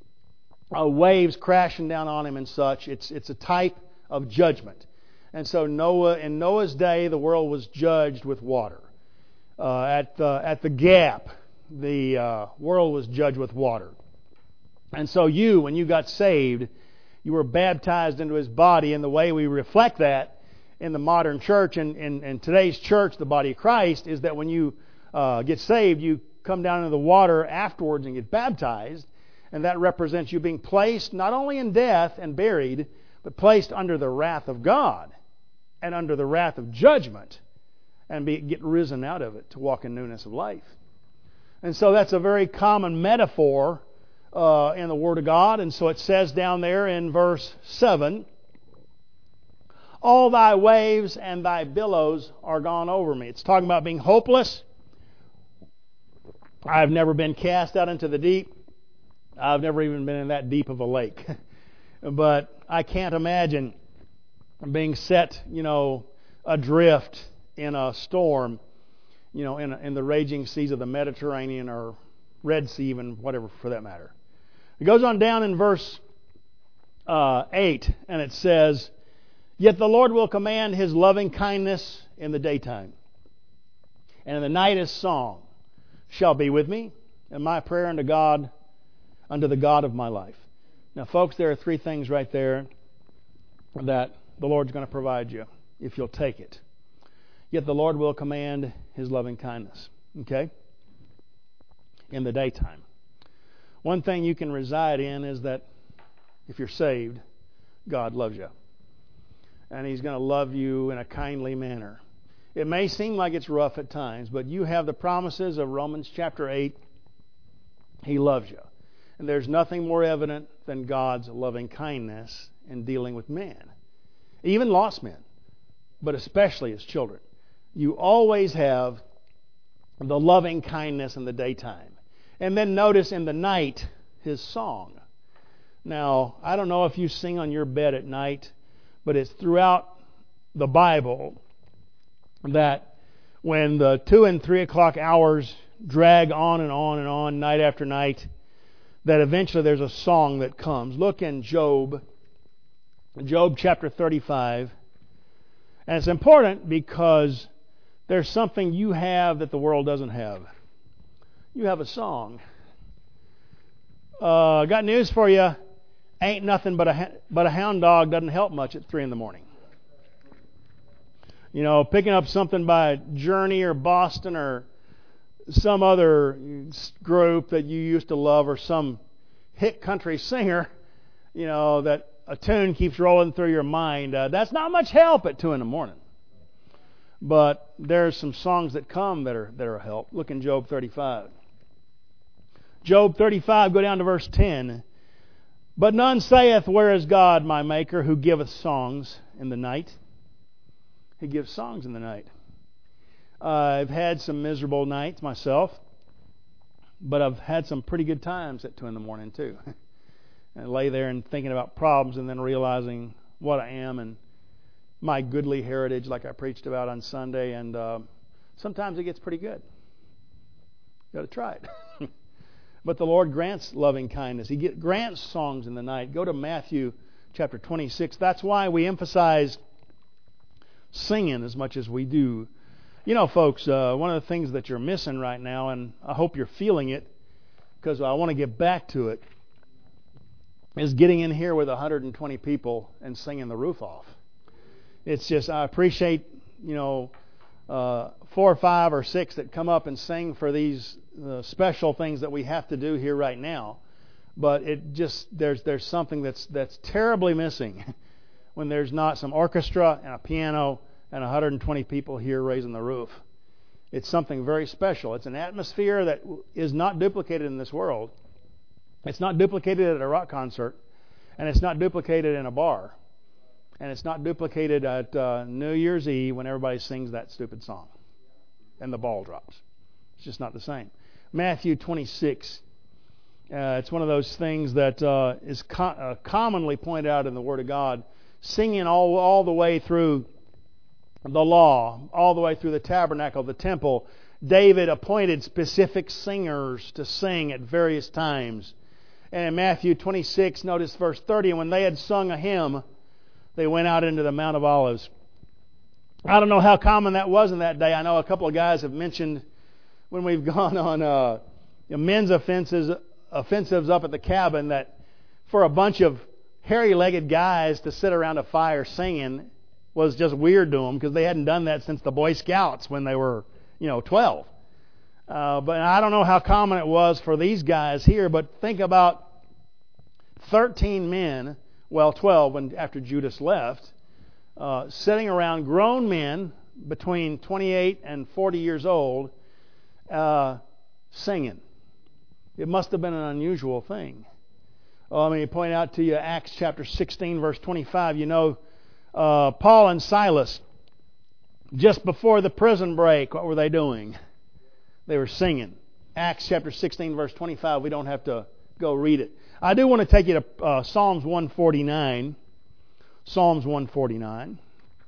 Speaker 2: waves crashing down on him and such. It's a type of judgment. And so in Noah's day, the world was judged with water. At the gap, the world was judged with water. And so when you got saved, you were baptized into His body, and the way we reflect that in the modern church and in today's church, the body of Christ, is that when you get saved, you come down into the water afterwards and get baptized, and that represents you being placed not only in death and buried, but placed under the wrath of God and under the wrath of judgment, and get risen out of it to walk in newness of life. And so that's a very common metaphor in the Word of God. And so it says down there in verse 7, all thy waves and thy billows are gone over me. It's talking about being hopeless. I've never been cast out into the deep. I've never even been in that deep of a lake. But I can't imagine being set, adrift in a storm, in the raging seas of the Mediterranean or Red Sea, even whatever for that matter. It goes on down in verse 8, and it says, Yet the Lord will command His loving kindness in the daytime, and in the night His song shall be with me, and my prayer unto God, unto the God of my life. Now, folks, there are three things right there that the Lord's going to provide you if you'll take it. Yet the Lord will command His loving kindness. Okay? In the daytime. One thing you can reside in is that if you're saved, God loves you. And He's going to love you in a kindly manner. It may seem like it's rough at times, but you have the promises of Romans chapter 8. He loves you. And there's nothing more evident than God's loving kindness in dealing with man. Even lost men, but especially His children. You always have the loving kindness in the daytime. And then notice in the night, His song. Now, I don't know if you sing on your bed at night, but it's throughout the Bible that when the 2 and 3 o'clock hours drag on and on and on, night after night, that eventually there's a song that comes. Look in Job chapter 35. And it's important because there's something you have that the world doesn't have. You have a song. Got news for you. Ain't nothing but a hound dog doesn't help much at 3 in the morning. Picking up something by Journey or Boston or some other group that you used to love or some hit country singer, that a tune keeps rolling through your mind. That's not much help at 2 in the morning. But there's some songs that come that are help. Look in Job 35. Job 35, go down to verse 10. But none saith, Where is God, my Maker, who giveth songs in the night? He gives songs in the night. I've had some miserable nights myself, but I've had some pretty good times at 2 in the morning too. And lay there and thinking about problems and then realizing what I am and my goodly heritage like I preached about on Sunday and Sometimes it gets pretty good. You got to try it. But the Lord grants loving kindness. He grants songs in the night. Go to Matthew chapter 26. That's why we emphasize singing as much as we do. You know, folks, one of the things that you're missing right now, and I hope you're feeling it, because I want to get back to it, is getting in here with 120 people and singing the roof off. It's just, I appreciate, 4 or 5 or 6 that come up and sing for these special things that we have to do here right now. But it just, there's something that's terribly missing when there's not some orchestra and a piano and 120 people here raising the roof. It's something very special. It's an atmosphere that is not duplicated in this world. It's not duplicated at a rock concert, and it's not duplicated in a bar, and it's not duplicated at New Year's Eve when everybody sings that stupid song and the ball drops. It's just not the same. Matthew 26. It's one of those things that is commonly pointed out in the Word of God. Singing all the way through the law, all the way through the tabernacle, the temple. David appointed specific singers to sing at various times. And in Matthew 26, notice verse 30, and when they had sung a hymn, they went out into the Mount of Olives. I don't know how common that was in that day. I know a couple of guys have mentioned when we've gone on men's offensives up at the cabin that for a bunch of hairy-legged guys to sit around a fire singing was just weird to them because they hadn't done that since the Boy Scouts when they were, 12. But I don't know how common it was for these guys here, but think about 13 men, 12 after Judas left, sitting around, grown men between 28 and 40 years old, singing. It must have been an unusual thing. Let me point out to you Acts chapter 16, verse 25. Paul and Silas, just before the prison break, what were they doing? They were singing. Acts chapter 16, verse 25. We don't have to go read it. I do want to take you to Psalms 149. Psalms 149.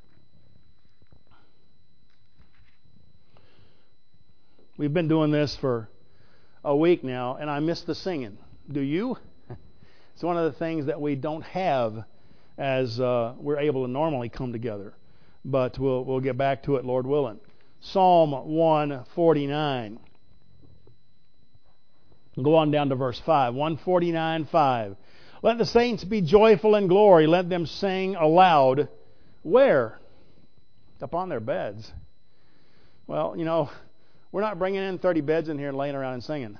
Speaker 2: We've been doing this for a week now, and I miss the singing. Do you? It's one of the things that we don't have as we're able to normally come together. But we'll get back to it, Lord willing. Psalm 149. Go on down to verse 5. 149:5. Let the saints be joyful in glory. Let them sing aloud. Where? Upon their beds. Well, we're not bringing in 30 beds in here and laying around and singing.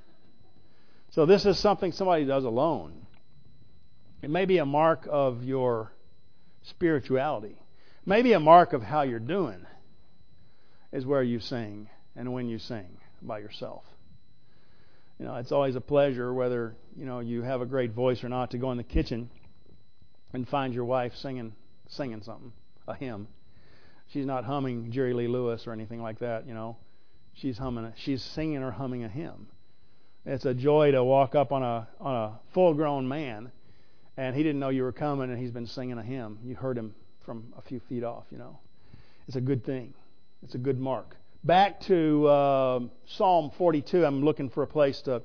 Speaker 2: So this is something somebody does alone. It may be a mark of your spirituality. Maybe a mark of how you're doing is where you sing and when you sing by yourself. It's always a pleasure, whether you have a great voice or not, to go in the kitchen and find your wife singing something, a hymn. She's not humming Jerry Lee Lewis or anything like that. She's singing or humming a hymn. It's a joy to walk up on a full-grown man, and he didn't know you were coming, and he's been singing a hymn. You heard him from a few feet off. It's a good thing. It's a good mark. Back to Psalm 42. I'm looking for a place to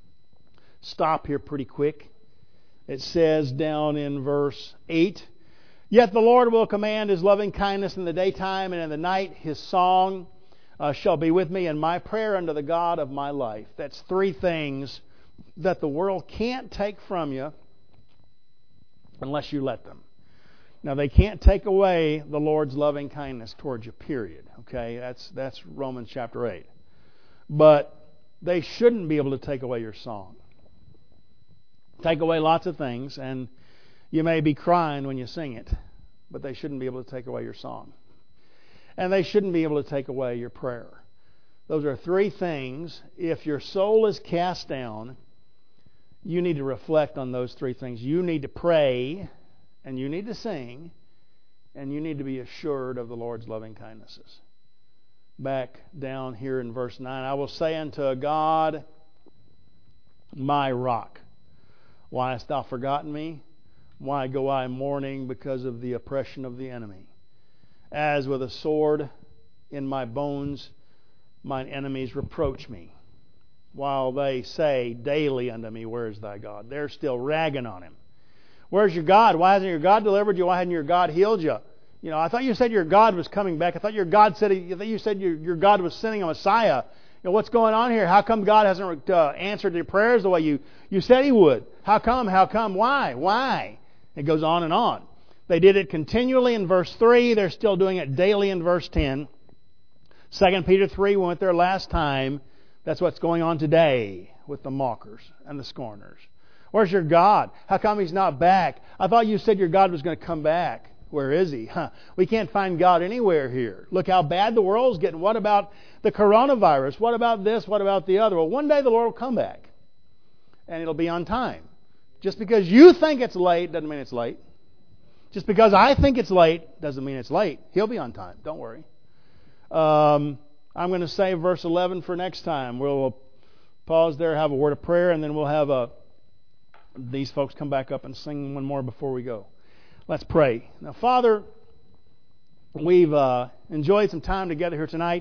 Speaker 2: stop here pretty quick. It says down in verse 8, Yet the Lord will command His loving kindness in the daytime, and in the night His song shall be with me, and my prayer unto the God of my life. That's 3 things that the world can't take from you unless you let them. Now, they can't take away the Lord's loving kindness towards you, period. Okay, that's Romans chapter 8. But they shouldn't be able to take away your song. Take away lots of things, and you may be crying when you sing it, but they shouldn't be able to take away your song. And they shouldn't be able to take away your prayer. Those are 3 things. If your soul is cast down, you need to reflect on those 3 things. You need to pray, and you need to sing, and you need to be assured of the Lord's loving kindnesses. Back down here in verse 9, I will say unto God, my rock, why hast thou forgotten me? Why go I mourning because of the oppression of the enemy? As with a sword in my bones mine enemies reproach me, while they say daily unto me, where is thy God? They're still ragging on Him. Where's your God? Why hasn't your God delivered you? Why hasn't your God healed you? You know, I thought you said your God was coming back. I thought you said your God was sending a Messiah. You know, what's going on here? How come God hasn't answered your prayers the way you said He would? How come? How come? Why? Why? It goes on and on. They did it continually in verse 3. They're still doing it daily in verse 10. 2 Peter 3, we went there last time. That's what's going on today with the mockers and the scorners. Where's your God? How come He's not back? I thought you said your God was going to come back. Where is He? We can't find God anywhere here. Look how bad the world's getting. What about the coronavirus? What about this? What about the other? Well, one day the Lord will come back. And it'll be on time. Just because you think it's late doesn't mean it's late. Just because I think it's late doesn't mean it's late. He'll be on time. Don't worry. I'm going to save verse 11 for next time. We'll pause there, have a word of prayer, and then we'll have these folks come back up and sing one more before we go. Let's pray. Now, Father, we've enjoyed some time together here tonight.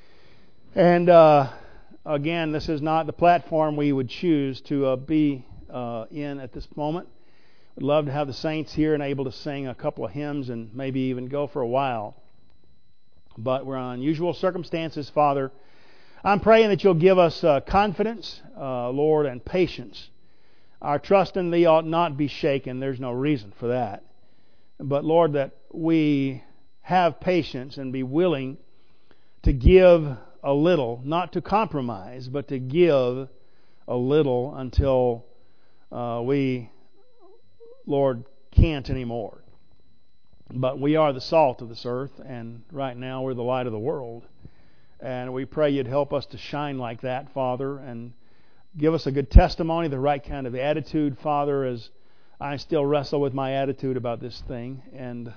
Speaker 2: And again, this is not the platform we would choose to be in at this moment. We'd love to have the saints here and able to sing a couple of hymns and maybe even go for a while. But we're in unusual circumstances, Father. I'm praying that You'll give us confidence, Lord, and patience. Our trust in Thee ought not be shaken. There's no reason for that. But, Lord, that we have patience and be willing to give a little, not to compromise, but to give a little until we, Lord, can't anymore. But we are the salt of this earth, and right now we're the light of the world. And we pray You'd help us to shine like that, Father, and give us a good testimony, the right kind of attitude, Father, as I still wrestle with my attitude about this thing and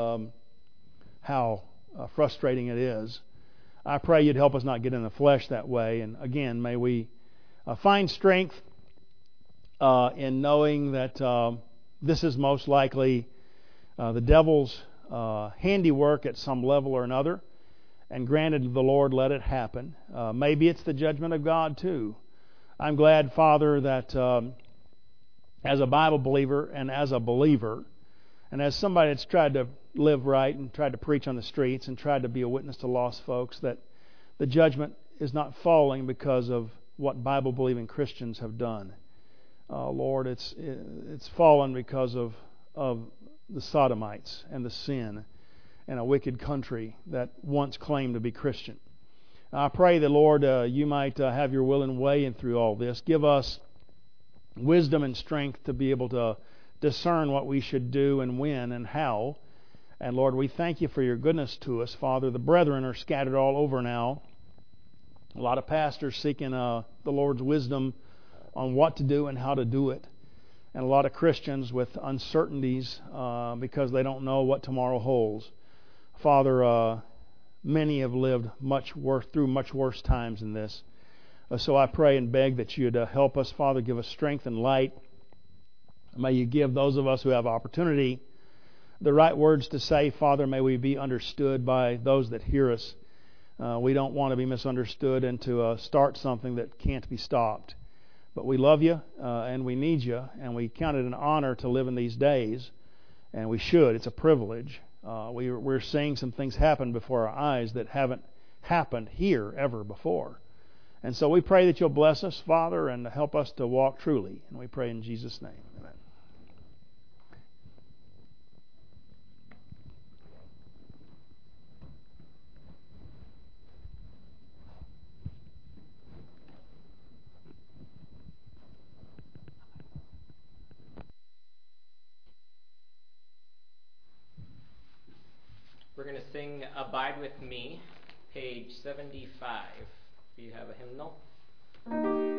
Speaker 2: how frustrating it is. I pray You'd help us not get in the flesh that way. And again, may we find strength in knowing that this is most likely the devil's handiwork at some level or another. And granted, the Lord let it happen. Maybe it's the judgment of God too. I'm glad, Father, that as a Bible believer and as a believer, and as somebody that's tried to live right and tried to preach on the streets and tried to be a witness to lost folks, that the judgment is not falling because of what Bible-believing Christians have done. Lord, it's fallen because of the Sodomites and the sin in a wicked country that once claimed to be Christian. I pray that, Lord, You might have Your will and way in through all this. Give us wisdom and strength to be able to discern what we should do and when and how. And, Lord, we thank You for Your goodness to us. Father, the brethren are scattered all over now. A lot of pastors seeking the Lord's wisdom on what to do and how to do it. And a lot of Christians with uncertainties because they don't know what tomorrow holds. Father, many have lived through much worse times than this. So I pray and beg that You'd help us, Father, give us strength and light. May You give those of us who have opportunity the right words to say, Father. May we be understood by those that hear us. We don't want to be misunderstood and to start something that can't be stopped. But we love You and we need You, and we count it an honor to live in these days, and we should. It's a privilege. We're seeing some things happen before our eyes that haven't happened here ever before. And so we pray that You'll bless us, Father, and help us to walk truly. And we pray in Jesus' name. Amen.
Speaker 1: We're going to sing Abide With Me, page 75. Do you have a hymnal?